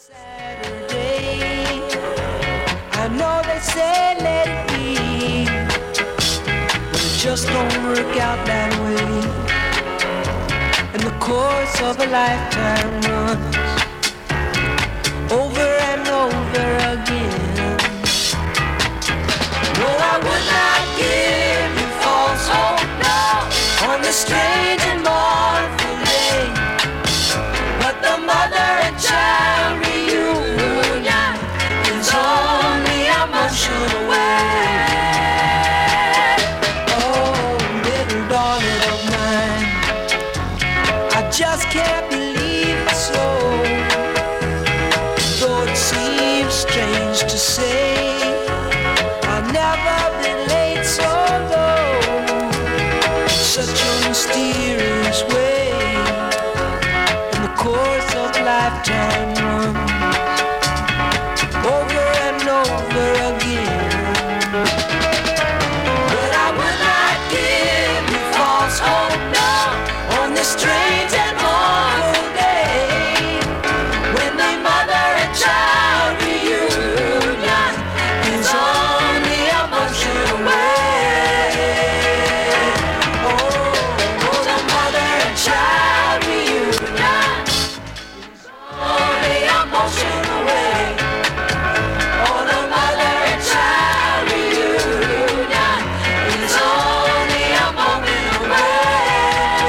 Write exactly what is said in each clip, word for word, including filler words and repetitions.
Saturday, I know they say let it be, but it just don't work out that way. And the course of a lifetime runs over and over again. No, I would not give you false hope, no, on this strange and mournful day. But the mother and child reunion is only a motion away. Oh, little darling of mine, I just can't believe it so. Though it seems strange to say, I've never been laid so low, such a mysterious way. In the course of lifetime runs over and over again. But I would not give you false hope, no, on this strange and mournful day, when the mother and child reunion is only a motion away. Oh, oh, the mother and child reunion is only a motion away. Oh, the mother and child reunion is only a moment away.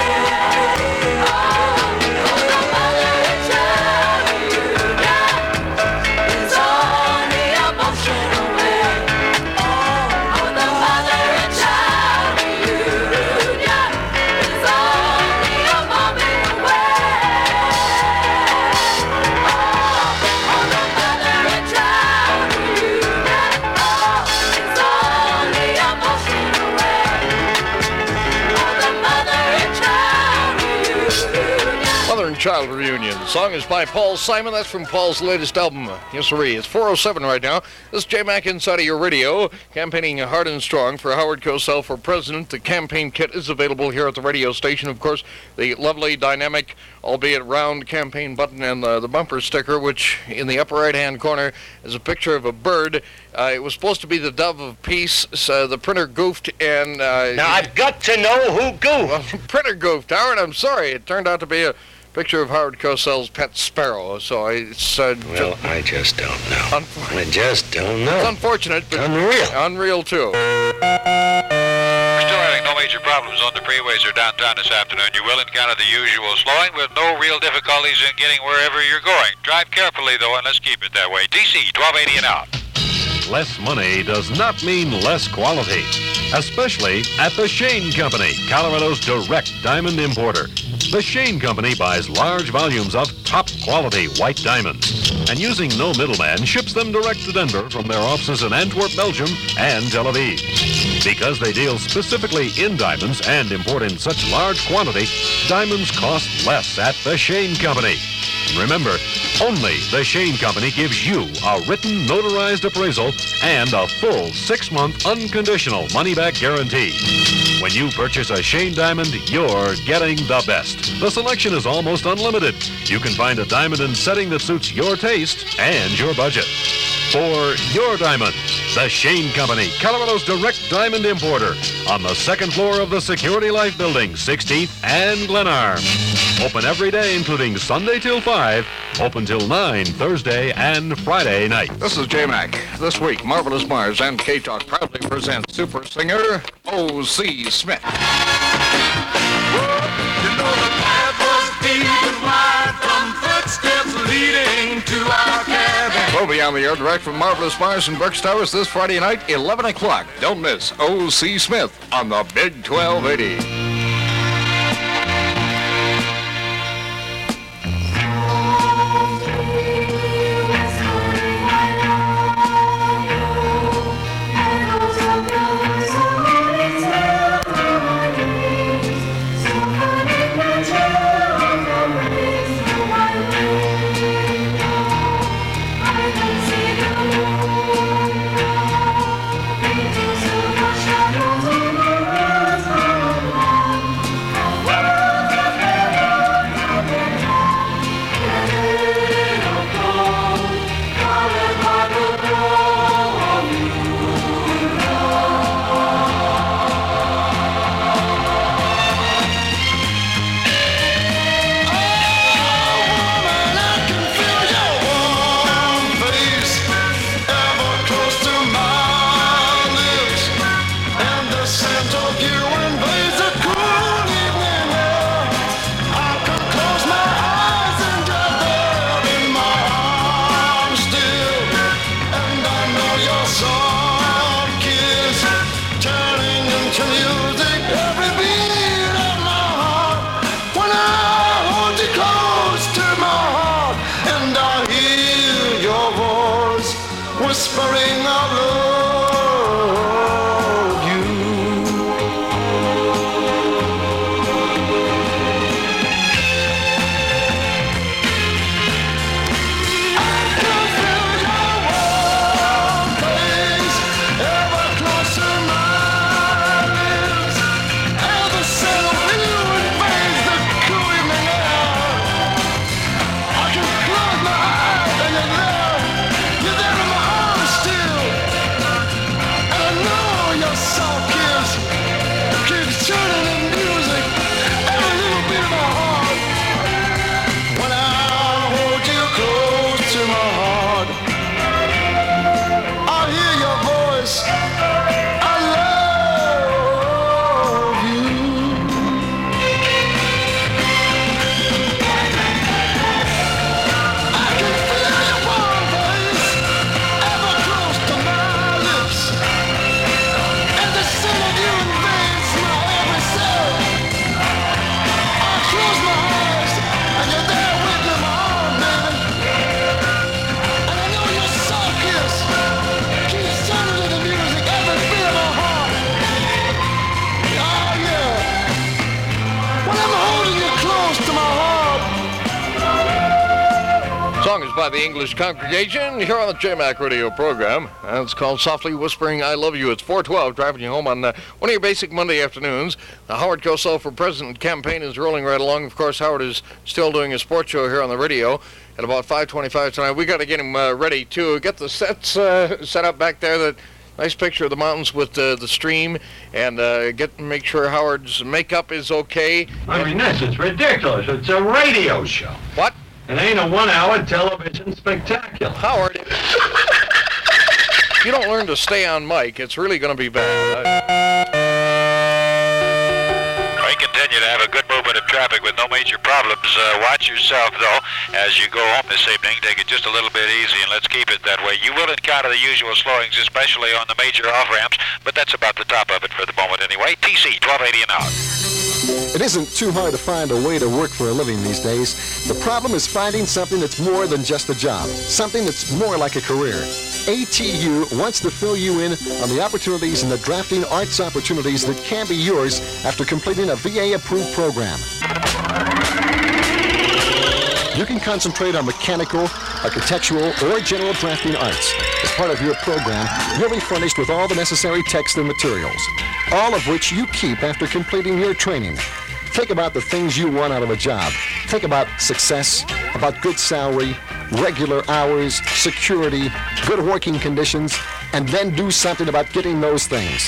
Oh, the mother and child reunion is only a motion away. Oh, the mother and child reunion is only a moment away. Oh, the mother and child reunion, oh, is only a motion away. Oh, the mother and child reunion. Mother and Child Reunion. The song is by Paul Simon. That's from Paul's latest album, Yes Sirree. It's four oh seven right now. This is J-Mac inside of your radio, campaigning hard and strong for Howard Cosell for president. The campaign kit is available here at the radio station. Of course, the lovely, dynamic, albeit round campaign button and uh, the bumper sticker, which in the upper right-hand corner is a picture of a bird. Uh, it was supposed to be the dove of peace. So the printer goofed and... Uh, Now, I've got to know who goofed. Well, the printer goofed, Howard. I'm sorry. It turned out to be a picture of Howard Cosell's pet sparrow. So it's... Uh, Well, I just don't know. I just don't It's know. unfortunate, but Unreal. unreal too. We're still having no major problems on the freeways or downtown this afternoon. You will encounter the usual slowing with no real difficulties in getting wherever you're going. Drive carefully, though, and let's keep it that way. D C, twelve eighty and out. Less money does not mean less quality, especially at the Shane Company, Colorado's direct diamond importer. The Shane Company buys large volumes of top-quality white diamonds and, using no middleman, ships them direct to Denver from their offices in Antwerp, Belgium, and Tel Aviv. Because they deal specifically in diamonds and import in such large quantity, diamonds cost less at the Shane Company. Remember, only the Shane Company gives you a written notarized appraisal and a full six-month unconditional money-back guarantee. When you purchase a Shane diamond, you're getting the best. The selection is almost unlimited. You can find a diamond in setting that suits your taste and your budget. For your diamond, the Shane Company, Colorado's direct diamond importer, on the second floor of the Security Life Building, sixteenth and Glenarm. Open every day, including Sunday till five, open till nine, Thursday and Friday night. This is J-Mac. This week, Marvelous Mars and K-Talk proudly present super singer O C Smith. You know the path was deep and wide from footsteps leading to our cabin. We'll be on the air direct from Marvelous Mars and Berks Towers this Friday night, eleven o'clock. Don't miss O C Smith on the Big twelve eighty. Shadows in the whispering of love you. I can feel your warm face ever closer my lips, and the scent of you invades the cool evening air. I can close my eyes and you're there, you're there in my arms still, and I know your soft kiss keeps turning in music every little bit of my heart. When I hold you close to my heart, I hear your voice. I love you. I can feel your warm face ever close to my lips, and the scent of you invades my every cell. I close my eyes, and you're there with me, my arm, baby. And I know your soft kiss keeps turning to the music every beat of my heart. Oh yeah. When I'm holding you close to my heart. Song is by the English Congregation here on the J-Mac radio program. And it's called Softly Whispering I Love You. It's four twelve, driving you home on uh, one of your basic Monday afternoons. The Howard Cosell for President campaign is rolling right along. Of course, Howard is still doing a sports show here on the radio at about five twenty-five tonight. We got to get him uh, ready to get the sets uh, set up back there. That nice picture of the mountains with uh, the stream, and uh, get make sure Howard's makeup is okay. I mean, this is ridiculous. It's a radio show. What? It ain't a one-hour television spectacular. Howard, if you don't learn to stay on mic, it's really going to be bad. We continue to have a good movement of traffic with no major problems. Uh, watch yourself, though, as you go home this evening. Take it just a little bit easy, and let's keep it that way. You will encounter the usual slowings, especially on the major off-ramps, but that's about the top of it for the moment anyway. T C, twelve eighty an hour. It isn't too hard to find a way to work for a living these days. The problem is finding something that's more than just a job, something that's more like a career. A T U wants to fill you in on the opportunities and the drafting arts opportunities that can be yours after completing a V A-approved program. You can concentrate on mechanical, architectural, or general drafting arts. As part of your program, you'll be furnished with all the necessary text and materials, all of which you keep after completing your training. Think about the things you want out of a job. Think about success, about good salary, regular hours, security, good working conditions, and then do something about getting those things.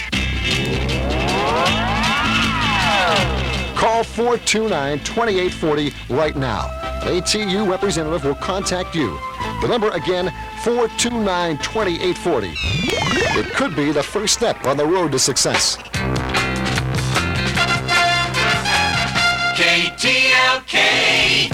Call four two nine, two eight four zero right now. A T U representative will contact you. The number again, four two nine, two eight four zero. It could be the first step on the road to success. K T L K.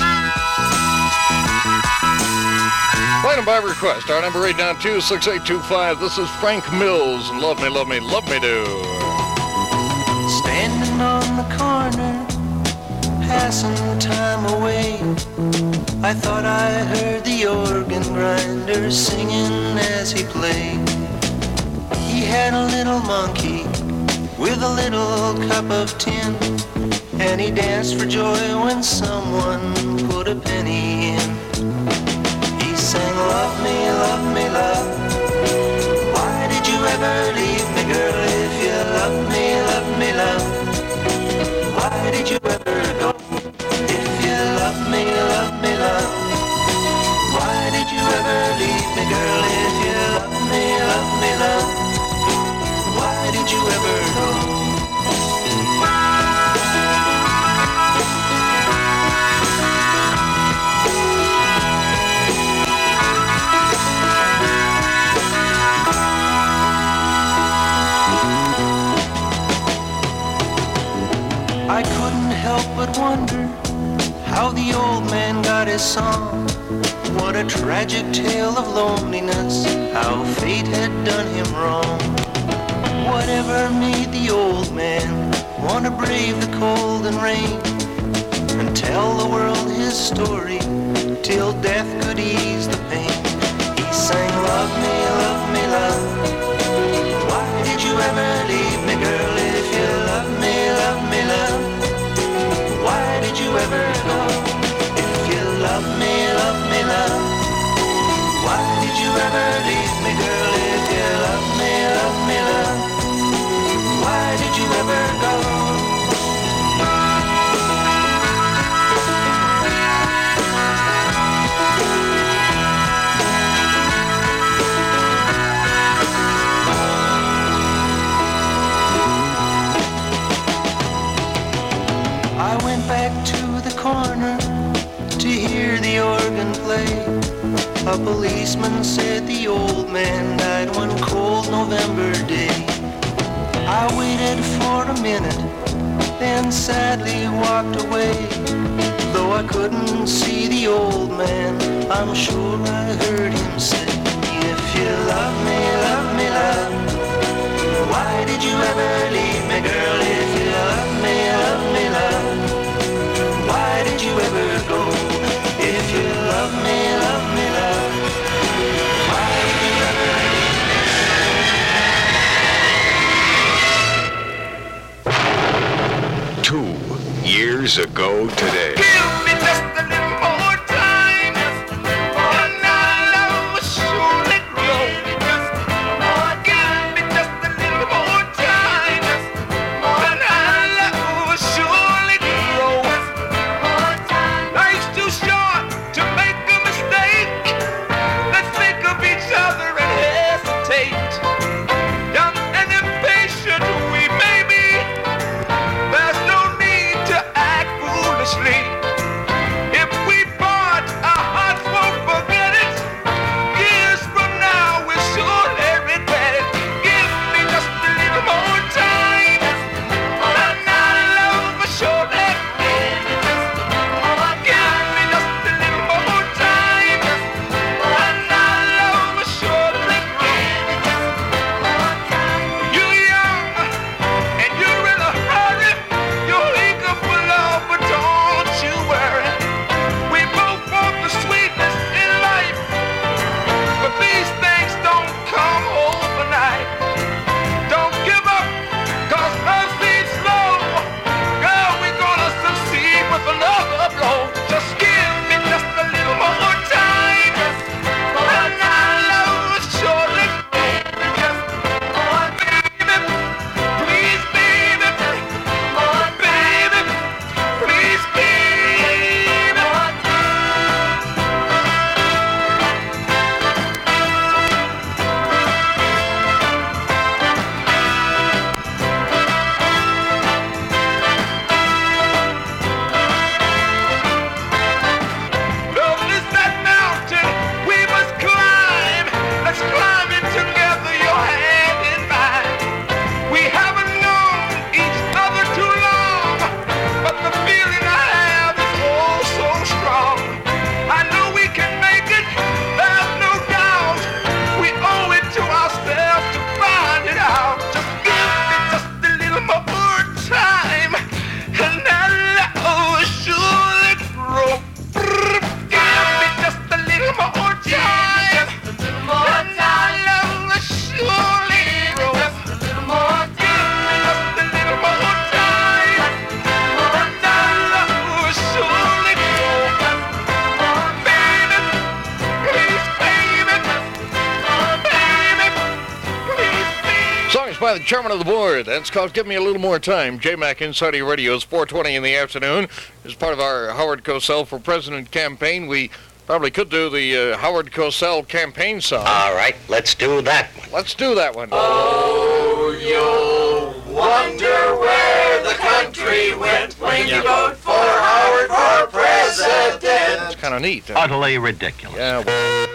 Play them by request. Our number eight nine two, six eight two five. This is Frank Mills and Love Me, Love Me, Love Me Do. Standing on the corner, passing the time away, I thought I heard the organ grinder singing as he played. He had a little monkey with a little cup of tin, and he danced for joy when someone put a penny in. He sang, love me, love me, love. Why did you ever leave me, girl? If you love me, love me, love. Why did you ever go? If you love me, love me, love. Why did you ever leave me, girl? If you love me, love me, love. Why did you ever go? I couldn't help but wonder how the old man got his song. What a tragic tale of loneliness, how fate had done him wrong. Whatever made the old man want to brave the cold and rain and tell the world his story till death could ease the pain. He sang, love me, love me. A policeman said the old man died one cold November day. I waited for a minute, then sadly walked away. Though I couldn't see the old man, I'm sure I heard him say, if you love me, love me, love, why did you ever leave me, girl? If you love me, love me, love, why did you ever go? If you love me, love me, love, why did you ever leave me? Two years ago today. Give me just a little more time, and our love will surely grow. Give me just a little more time, and our love will surely grow. Life's too short to make a mistake. Let's think of each other and hesitate. Young and impatient we may be, there's no need to act foolishly. If we part, our hearts won't forget it. Years from now, we'll surely regret it. Give me just a little more time, and our love will surely grow. Give me just a little more time, and our love will surely grow. You're young, and you're in a hurry. You're eager for love, but don't you worry. We both want the sweetness in life, but these things don't come overnight. Don't give up, cause love seems slow. Girl, we're gonna succeed with another blow. Just give me just a little more time, and our love will surely grow. Baby, please, baby, baby, please, baby. Love is that mountain we must climb. Let's climb it together, your hand in mine. We haven't known each other too long, but the feeling I have is oh so strong. I know we can make it, there's no doubt. We owe it to ourselves to find it out. Just give me just a little more time, and our love will surely grow. Give me just a little more time, and our love will surely grow. Give me just a little more time, and our love will surely grow. Baby, please, baby, baby, please, baby. Song is by the chairman of the board. That's called Give Me a Little More Time. J-Mac Inside Your Radio is four twenty in the afternoon. As part of our Howard Cosell for President campaign, we probably could do the uh, Howard Cosell campaign song. All right, let's do that one. Let's do that one. Oh, you'll wonder where the country went when you vote for Howard for president. It's kind of neat. huh? Utterly ridiculous. Yeah.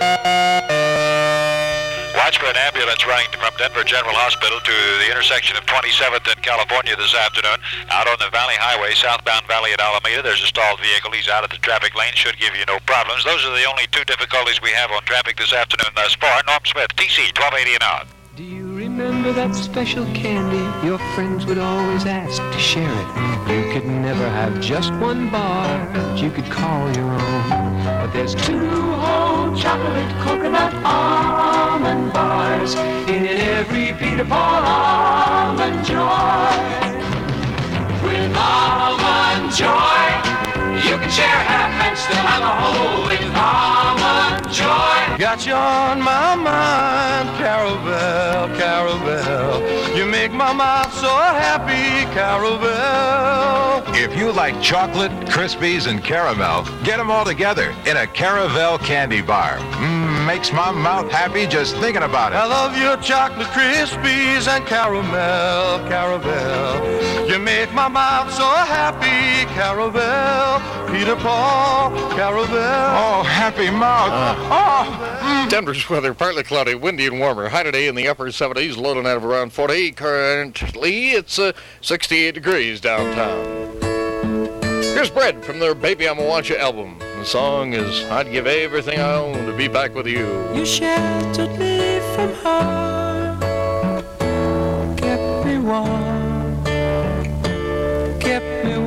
Watch for an ambulance running from Denver General Hospital to the intersection of twenty-seventh and California this afternoon. Out on the Valley Highway, southbound Valley at Alameda, there's a stalled vehicle. He's out of the traffic lane. Should give you no problems. Those are the only two difficulties we have on traffic this afternoon thus far. Norm Smith, T C, twelve eighty and out. Do you remember that special candy your friends would always ask to share it? You could never have just one bar that you could call your own. But there's two whole chocolate coconut almond bars in every Peter Paul almond joy. With almond joy, you can share half and still have a whole with almond joy. Got you on my mind, Caravel, Caravel. You make my mouth so happy, Caravel. If you like chocolate, Krispies, and caramel, get them all together in a Caravel candy bar. Mmm. makes my mouth happy just thinking about I it. love your chocolate crispies and caramel, caramel. You make my mouth so happy, caramel. Peter Paul, caramel. Oh, happy mouth. Oh, mm. Denver's weather, partly cloudy, windy and warmer. High today in the upper seventies, low tonight of around forty. Currently, it's uh, sixty-eight degrees downtown. Here's Bread from their Baby I'ma Want You album. The song is I'd Give Everything I Own to Be Back With You. You sheltered me from harm, kept me warm, kept me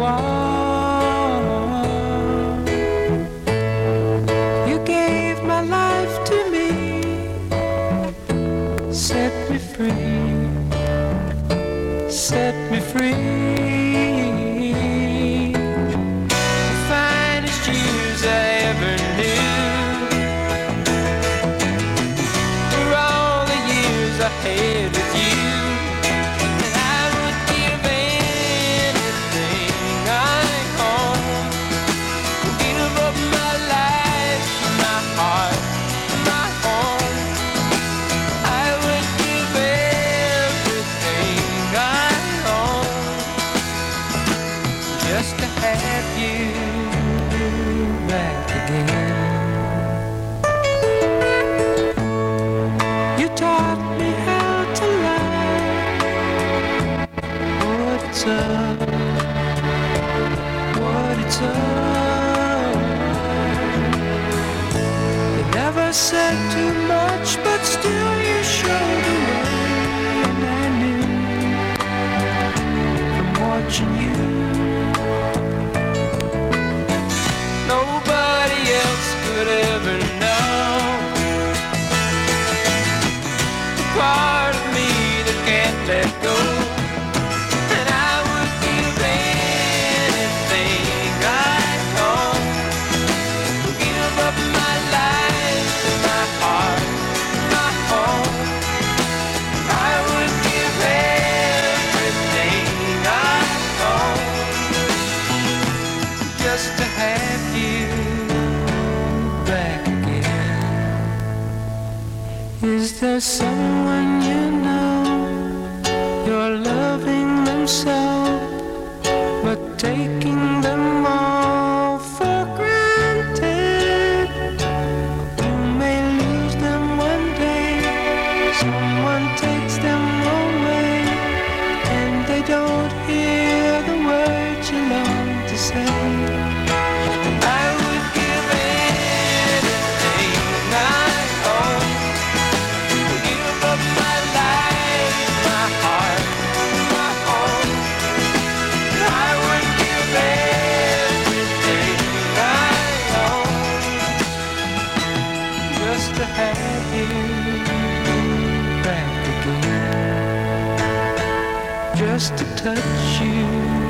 warm. You gave my life to me, set me free, set me free. I ever knew. For all the years I had with you, and I would give anything I own. Give up my life, my heart, my home. I would give everything I own just to have you back again. You taught me how to lie, what it's up, what it's up. You never said too much, but still you showed the way, and I knew from watching you. Nobody else could ever know the part of me that can't let go. And I would give anything I own, give up my life, my heart, my home. I would give everything I own just to have you back again. Is there someone you know, you're loving them so, but taking them all for granted? You may lose them one day, someone takes them away, and they don't hear the words you long to say. To have you back again, just to touch you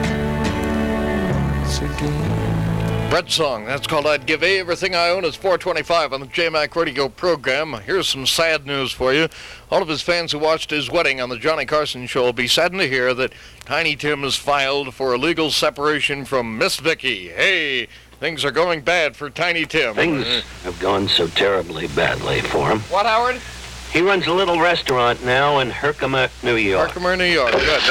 once again. Bread song, that's called I'd Give Everything I Own. It's four twenty-five on the J-Mac Radio program. Here's some sad news for you. All of his fans who watched his wedding on the Johnny Carson show will be saddened to hear that Tiny Tim has filed for a legal separation from Miss Vicky. Hey, things are going bad for Tiny Tim. Things have gone so terribly badly for him. What, Howard? He runs a little restaurant now in Herkimer, New York. Herkimer, New York. Good.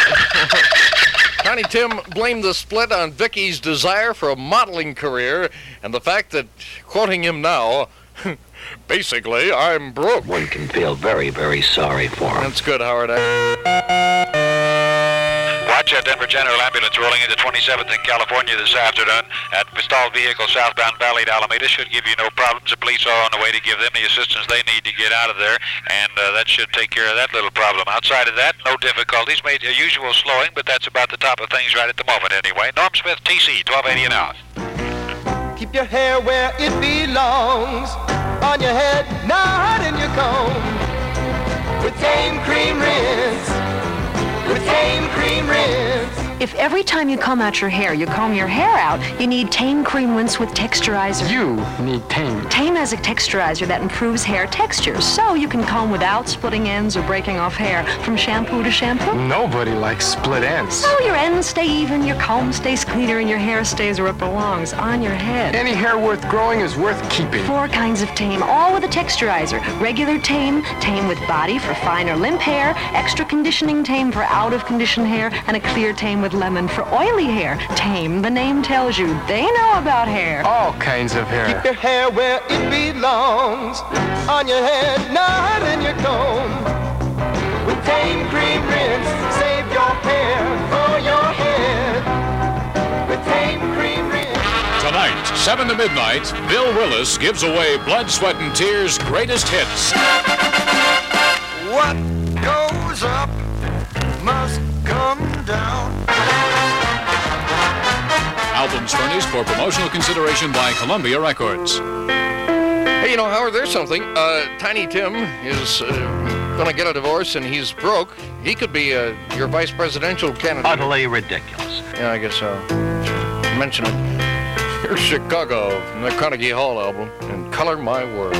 Tiny Tim blamed the split on Vicky's desire for a modeling career and the fact that, quoting him now, basically, I'm broke. One can feel very, very sorry for him. That's good, Howard. Watch a Denver General Ambulance rolling into twenty-seventh in California this afternoon. At stalled vehicle southbound Valley to Alameda should give you no problems. The police are on the way to give them the assistance they need to get out of there, and uh, that should take care of that little problem. Outside of that, no difficulties. Made a usual slowing, but that's about the top of things right at the moment anyway. Norm Smith, T C, twelve eighty an hour. Keep your hair where it belongs, on your head, not in your comb. With Tame Cream Rinse, with Tame Cream Rinse. If every time you comb out your hair, you comb your hair out, you need Tame Cream Rinse with Texturizer. You need Tame. Tame has a texturizer that improves hair texture, so you can comb without splitting ends or breaking off hair from shampoo to shampoo. Nobody likes split ends. So your ends stay even, your comb stays cleaner, and your hair stays where it belongs, on your head. Any hair worth growing is worth keeping. Four kinds of Tame, all with a texturizer. Regular Tame, Tame with body for fine or limp hair, extra conditioning Tame for out-of-condition hair, and a clear Tame with lemon for oily hair. Tame, the name tells you, they know about hair. All kinds of hair. Keep your hair where it belongs, on your head, not in your comb. With Tame Cream Rinse, save your hair for your head. With Tame Cream Rinse. Tonight, seven to midnight, Bill Willis gives away Blood, Sweat, and Tears' greatest hits. What goes up must come down. Albums furnished for promotional consideration by Columbia Records. Hey, you know, Howard, there's something. Uh, Tiny Tim is uh, going to get a divorce, and he's broke. He could be uh, your vice presidential candidate. Utterly ridiculous. Yeah, I guess so. Mention it. Here's Chicago from the Carnegie Hall album, and Color My World.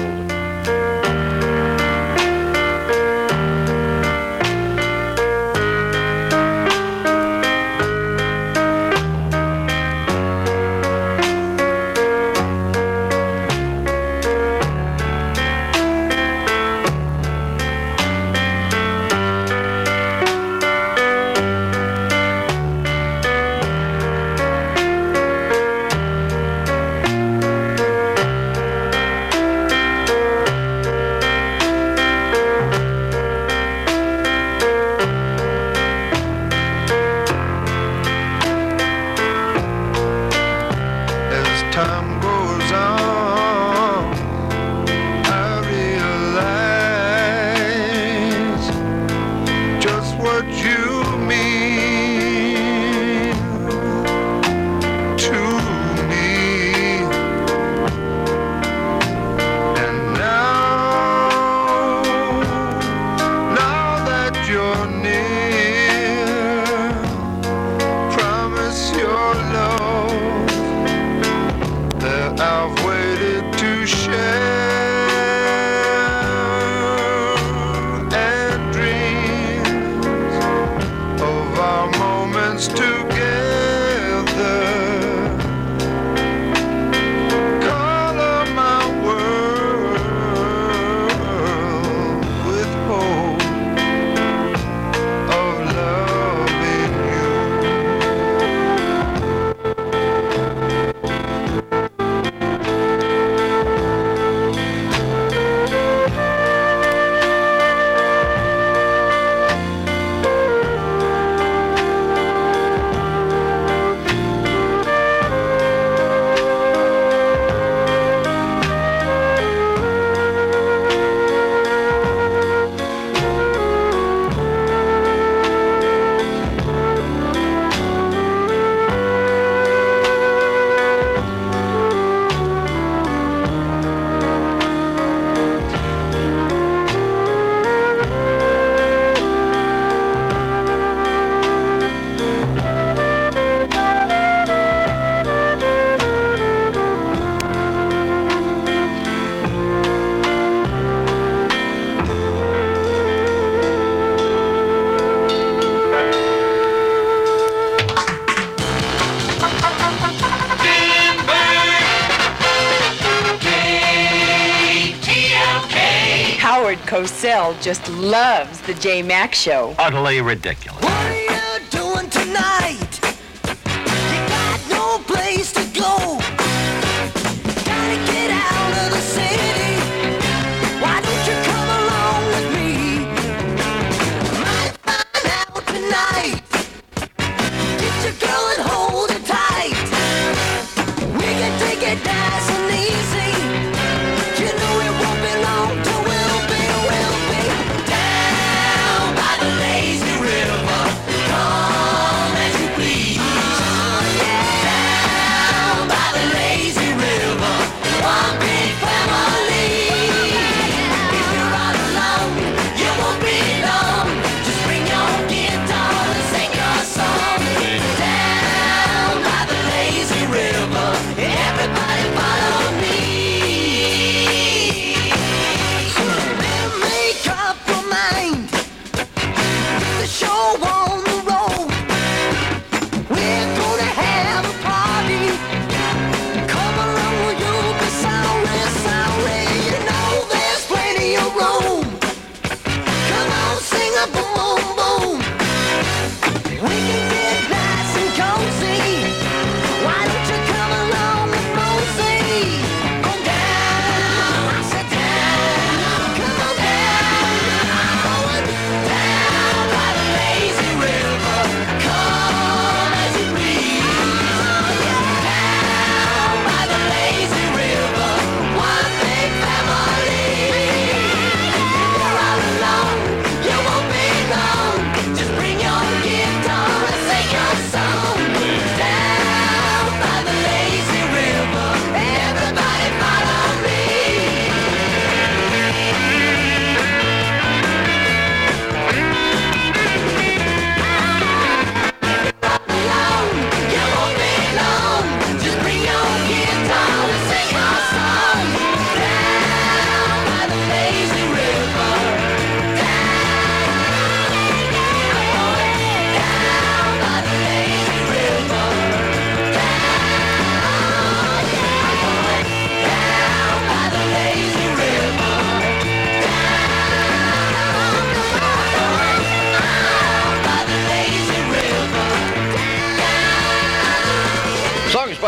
Cosell just loves the J Mac Show. Utterly ridiculous. What are you doing tonight? You got no place to go. Gotta get out of the city. Why don't you come along with me? Might find out tonight. Get your girl and hold her tight. We can take it nice and easy. You know it won't be long till we'll be, we'll be down by the lazy river. Come as you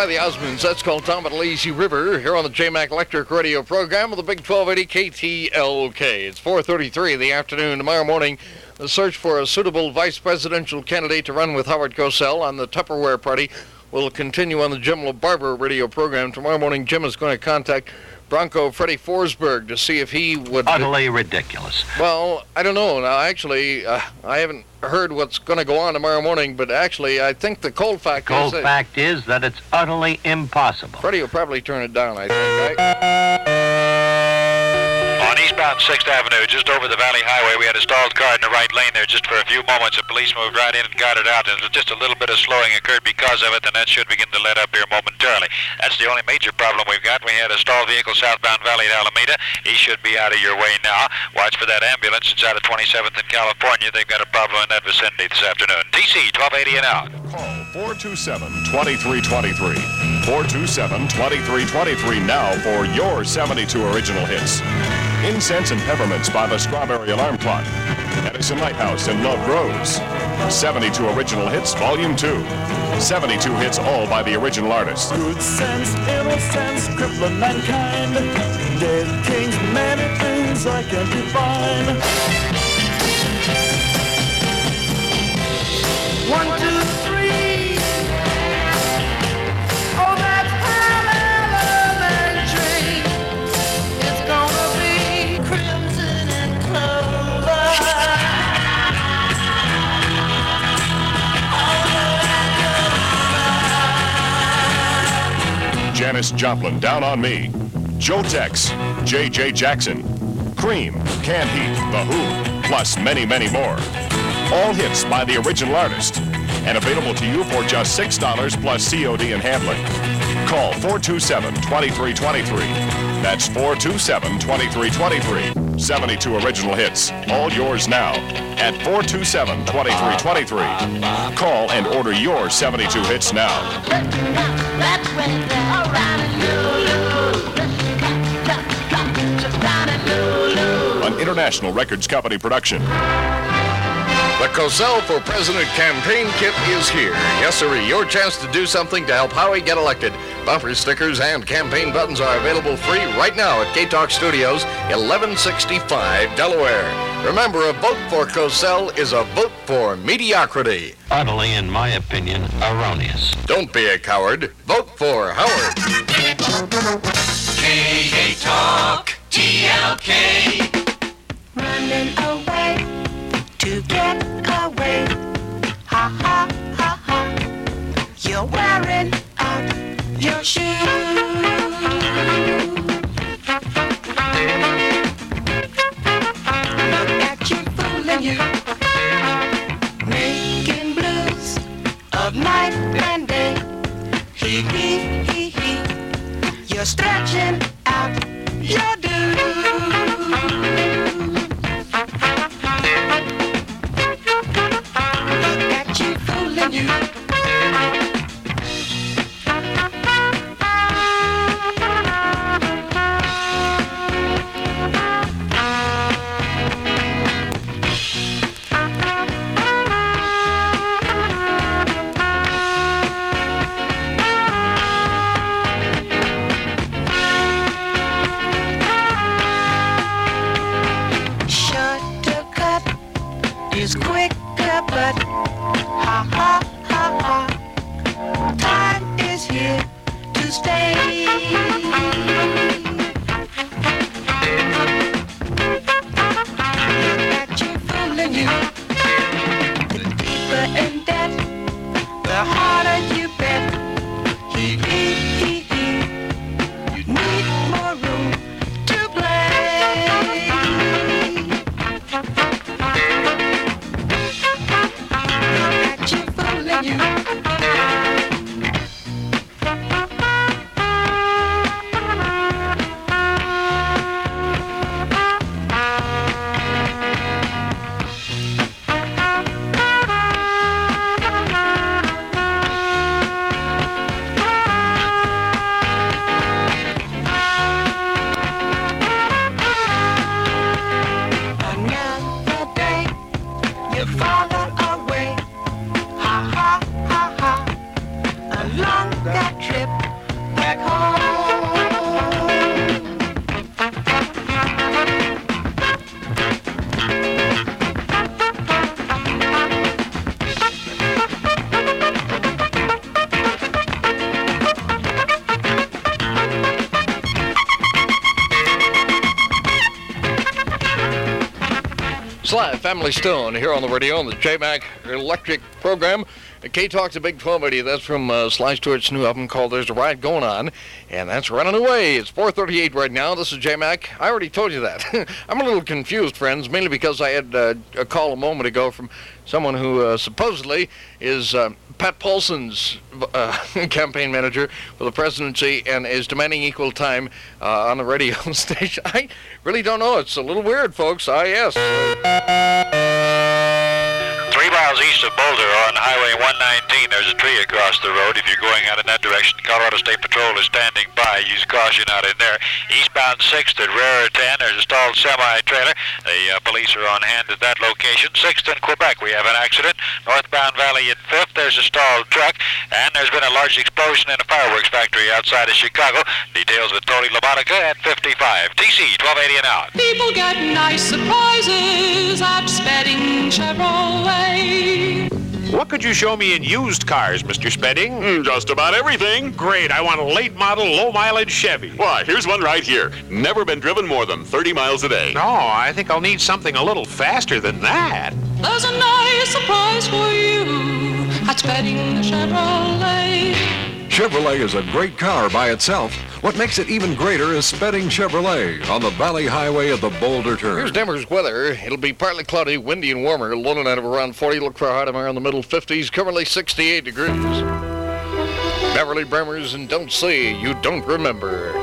by the Osmonds. That's called Down by the Lazy River here on the J-Mac Electric Radio program with the Big twelve eighty K T L K. It's four thirty-three in the afternoon. Tomorrow morning, the search for a suitable vice presidential candidate to run with Howard Cosell on the Tupperware Party will continue on the Jim LaBarbera radio program. Tomorrow morning, Jim is going to contact Bronco Freddie Forsberg to see if he would... Utterly ridiculous. Well, I don't know. Now, actually, uh, I haven't heard what's going to go on tomorrow morning, but actually, I think the cold fact the cold is... Cold fact is that it's utterly impossible. Freddie will probably turn it down, I think, right? On eastbound sixth Avenue, just over the Valley Highway, we had a stalled car in the right lane there just for a few moments. The police moved right in and got it out. And just a little bit of slowing occurred because of it, and that should begin to let up here momentarily. That's the only major problem we've got. We had a stalled vehicle southbound Valley at Alameda. He should be out of your way now. Watch for that ambulance. It's out of twenty-seventh in California. They've got a problem in that vicinity this afternoon. T C, twelve eighty and out. Call four two seven, two three two three. four two seven, two three two three now for your seventy-two original hits. Incense and Peppermints by the Strawberry Alarm Clock. Edison Lighthouse and Love Rose. seventy-two Original Hits, Volume two. seventy-two hits all by the original artists. Good sense, innocence, crippling mankind. Dead kings, many things I can't define. One, two, three. Oh, that's hell elementary. It's gonna be crimson and clover. Janis Joplin, Down on Me. Joe Tex, J J Jackson. Cream, Can't Heat, The Who, plus many, many more. All hits by the original artist. And available to you for just six dollars plus C O D and handling. Call four two seven, two three two three. That's four two seven, two three two three. seventy-two original hits. All yours now at four two seven, two three two three. Call and order your seventy-two hits now. That's when they're around An International Records Company production. The Cosell for President campaign kit is here. Yes, sir. Your chance to do something to help Howie get elected. Bumper stickers and campaign buttons are available free right now at K-Talk Studios, eleven sixty-five Delaware. Remember, a vote for Cosell is a vote for mediocrity. Utterly, in my opinion, erroneous. Don't be a coward. Vote for Howard. K-Talk, T L K. Running away to get away. Ha ha ha ha. You're wearing out your shoes. Look at you fooling you, making blues of night and day. Hee hee hee hee. You're stretching out your dues. Sly, Family Stone, here on the radio on the J-Mac Electric program. K-Talk's a Big twelve eighty. That's from uh, Sly Stewart's new album called There's a Riot Going On, and that's running away. It's four thirty-eight right now. This is J-Mac. I already told you that. I'm a little confused, friends, mainly because I had uh, a call a moment ago from someone who uh, supposedly is uh, Pat Paulson's uh, campaign manager for the presidency and is demanding equal time uh, on the radio station. I really don't know. It's a little weird, folks. I yes. Three miles east of Boulder on Highway one nineteen, there's a tree across the road. If you're going out in that direction, Colorado State Patrol is standing by. Use caution out in there. Eastbound sixth at Rarer ten, there's a stalled semi-trailer. The uh, police are on hand at that location. sixth in Quebec, we have an accident. Northbound Valley at fifth, there's a stalled truck. And there's been a large explosion in a fireworks factory outside of Chicago. Details with Tony Lamonica at fifty-five. T C, twelve eighty and out. People get nice surprises at Spedding Chevrolet. What could you show me in used cars, Mister Spedding? Mm, just about everything. Great. I want a late model, low mileage Chevy. Why, here's one right here. Never been driven more than thirty miles a day. No, I think I'll need something a little faster than that. There's a nice surprise for you at Spedding Chevrolet. Chevrolet is a great car by itself. What makes it even greater is Spedding Chevrolet on the Valley Highway of the Boulder Turn. Here's Denver's weather. It'll be partly cloudy, windy, and warmer. Low tonight of around forty. Look for a high tomorrow in the middle fifties. Currently sixty-eight degrees. Beverly Bremers and Don't Say You Don't Remember.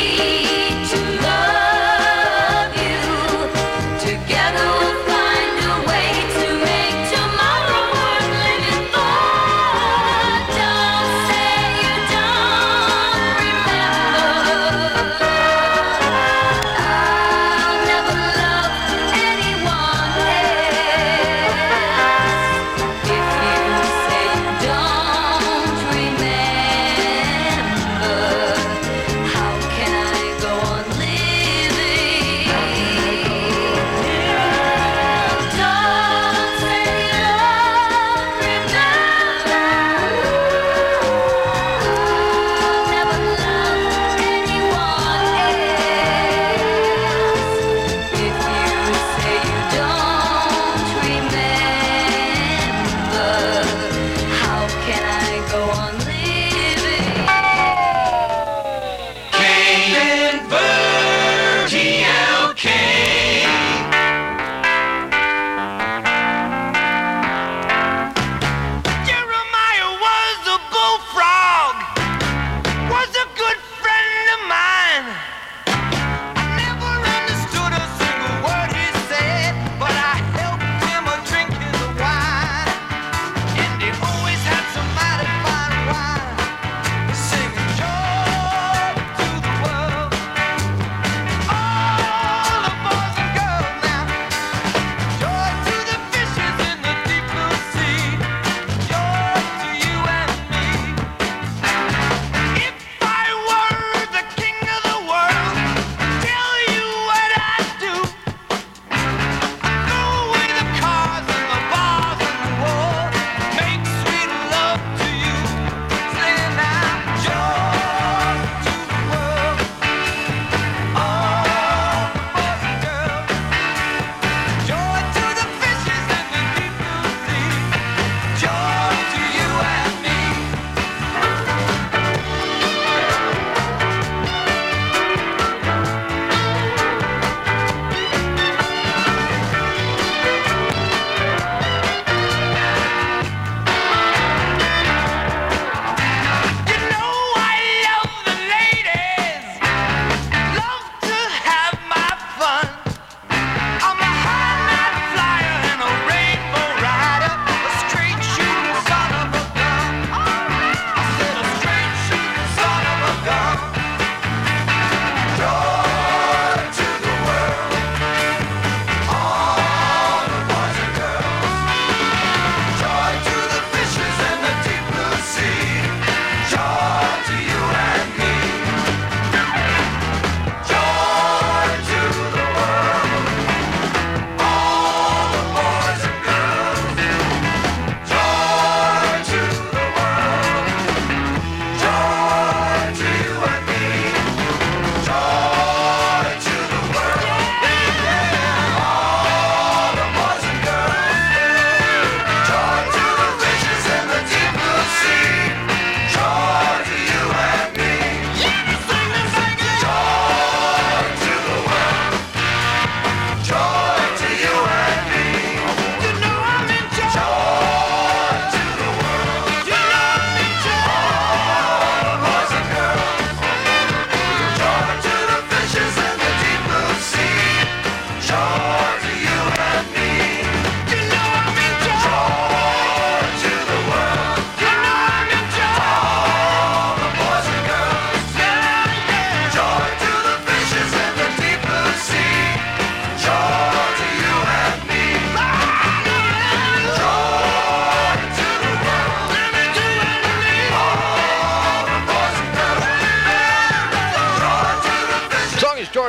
Together we'll find a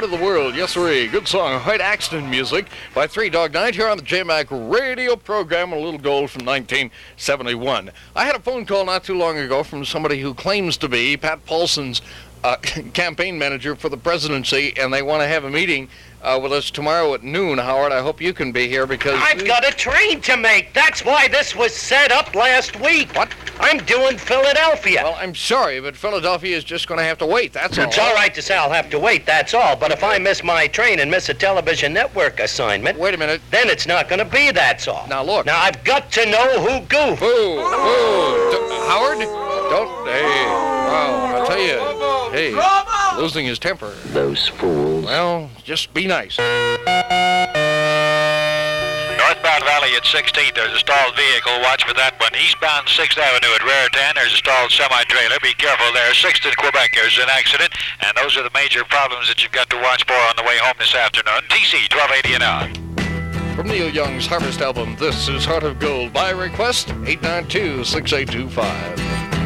of the World. Yes, sirree. Good song. White Axton music by Three Dog Night here on the J-Mac radio program. A little gold from nineteen seventy-one. I had a phone call not too long ago from somebody who claims to be Pat Paulson's uh, campaign manager for the presidency, and they want to have a meeting Uh, with us tomorrow at noon, Howard. I hope you can be here because... I've got a train to make. That's why this was set up last week. What? I'm doing Philadelphia. Well, I'm sorry, but Philadelphia is just going to have to wait, that's all. It's all right to say I'll have to wait, that's all. But if I miss my train and miss a television network assignment... Wait a minute. Then it's not going to be, that's all. Now, look. Now, I've got to know who goofed. Boo! Boo! D- Howard? Don't... Hey, wow, I'll tell you. Hey, losing his temper. Those fools. Well, just be nice. Northbound Valley at sixteenth, there's a stalled vehicle. Watch for that one. Eastbound sixth Avenue at Raritan, there's a stalled semi-trailer. Be careful there. sixth in Quebec, there's an accident. And those are the major problems that you've got to watch for on the way home this afternoon. T C, twelve eighty an hour. From Neil Young's Harvest album, this is Heart of Gold. By request, eight nine two, six eight two five.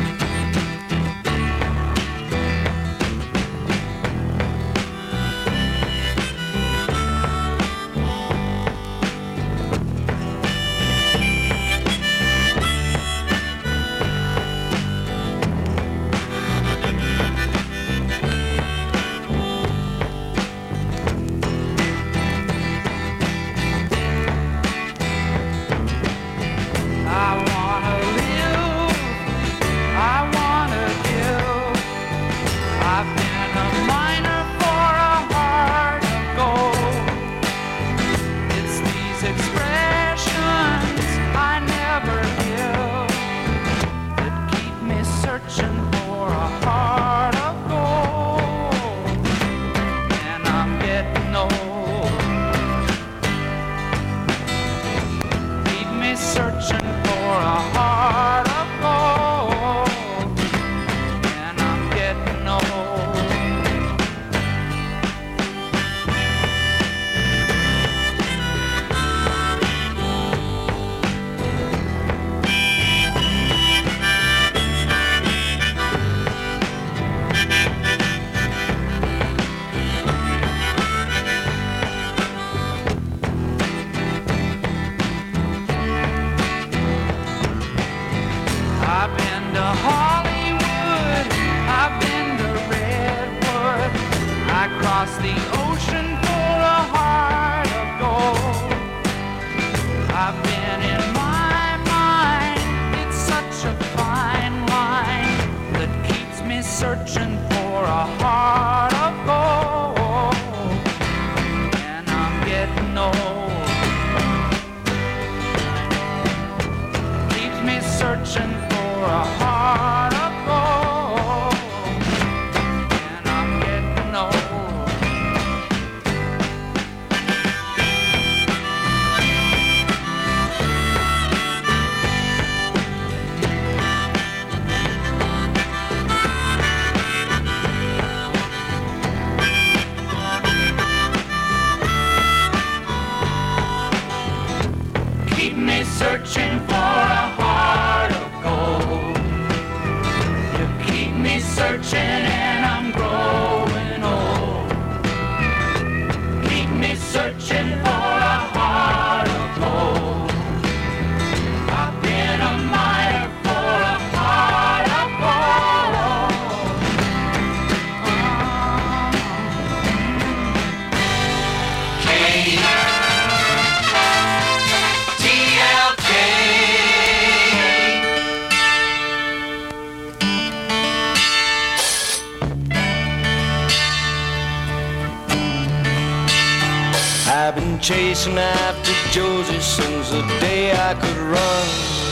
Chasing after Josie since the day I could run,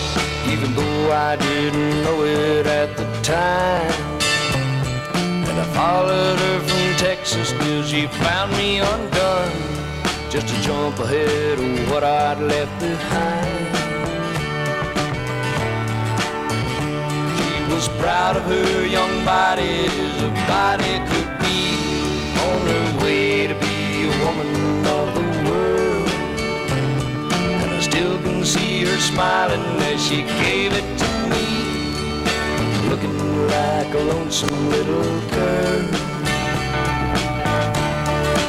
even though I didn't know it at the time. And I followed her from Texas till she found me undone, just to jump ahead of what I'd left behind. She was proud of her young body as a body could be, on her way to be a woman of the world. And I still can see her smiling as she gave it to me, looking like a lonesome little girl.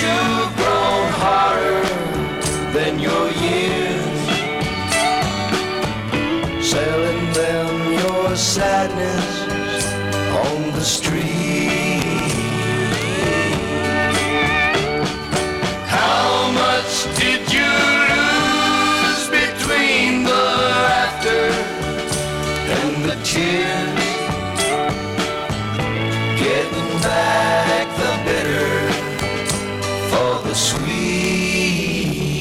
you've grown harder than your years, selling them your sadness on the street. How much did you lose between the laughter and the tears? Getting back the bitter for the sweet.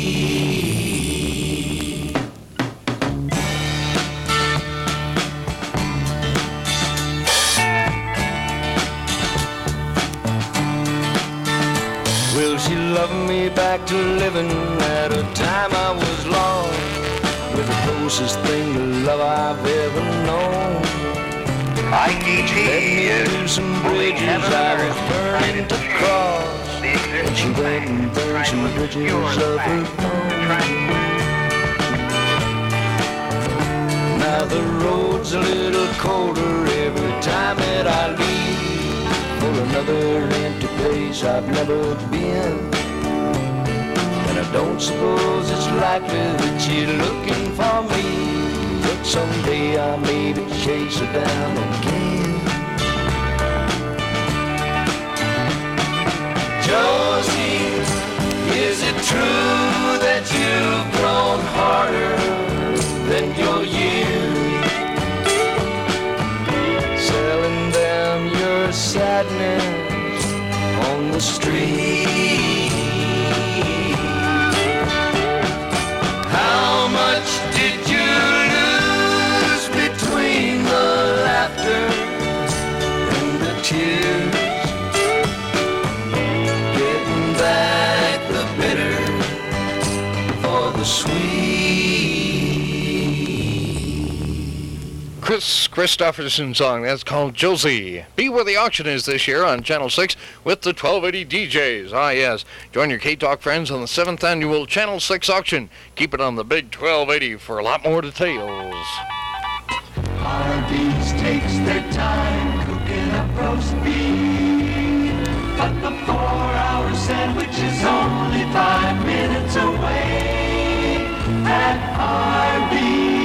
Will she love me back to living at a time I was lost, with the closest thing to love I've ever known? I need you. Let me do some bridges I was burning to cross, and she went and burned some bridges of her own. Now the road's a little colder every time that I leave for another empty place I've never been, and I don't suppose it's likely that she's looking for me, but someday I'll maybe chase her down again. Josie, is it true that you've grown harder than your years, selling them your sadness on the street? How much did you lose between the laughter and the tears? Getting back the bitter for the sweet. Chris Christopherson song, that's called Josie. Be where the auction is this year on Channel six with the twelve eighty D Js. Ah, yes. Join your K-Talk friends on the seventh Annual Channel six auction. Keep it on the big twelve eighty for a lot more details. Arby's takes their time cooking up roast beef, but the four-hour sandwich is only five minutes away at Arby's.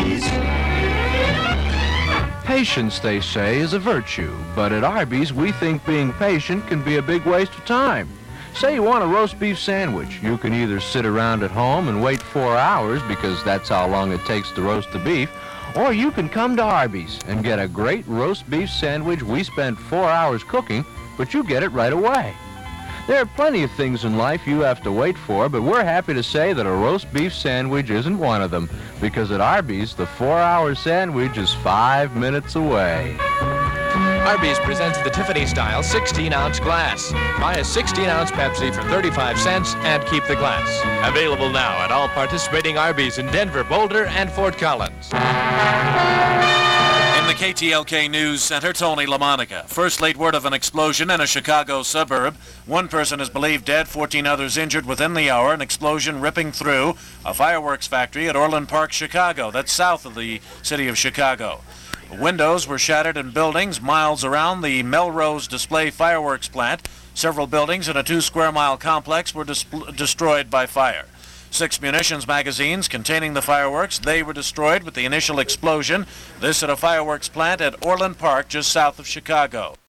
Patience, they say, is a virtue, but at Arby's we think being patient can be a big waste of time. Say you want a roast beef sandwich. You can either sit around at home and wait four hours because that's how long it takes to roast the beef, or you can come to Arby's and get a great roast beef sandwich we spent four hours cooking, but you get it right away. There are plenty of things in life you have to wait for, but we're happy to say that a roast beef sandwich isn't one of them, because at Arby's, the four-hour sandwich is five minutes away. Arby's presents the Tiffany-style sixteen-ounce glass. Buy a sixteen-ounce Pepsi for thirty-five cents and keep the glass. Available now at all participating Arby's in Denver, Boulder, and Fort Collins. In the K T L K News Center, Tony LaMonica. First late word of an explosion in a Chicago suburb. One person is believed dead, fourteen others injured within the hour. An explosion ripping through a fireworks factory at Orland Park, Chicago. That's south of the city of Chicago. Windows were shattered in buildings miles around the Melrose Display Fireworks plant. Several buildings in a two-square-mile complex were dis- destroyed by fire. Six munitions magazines containing the fireworks, they were destroyed with the initial explosion. This at a fireworks plant at Orland Park, just south of Chicago.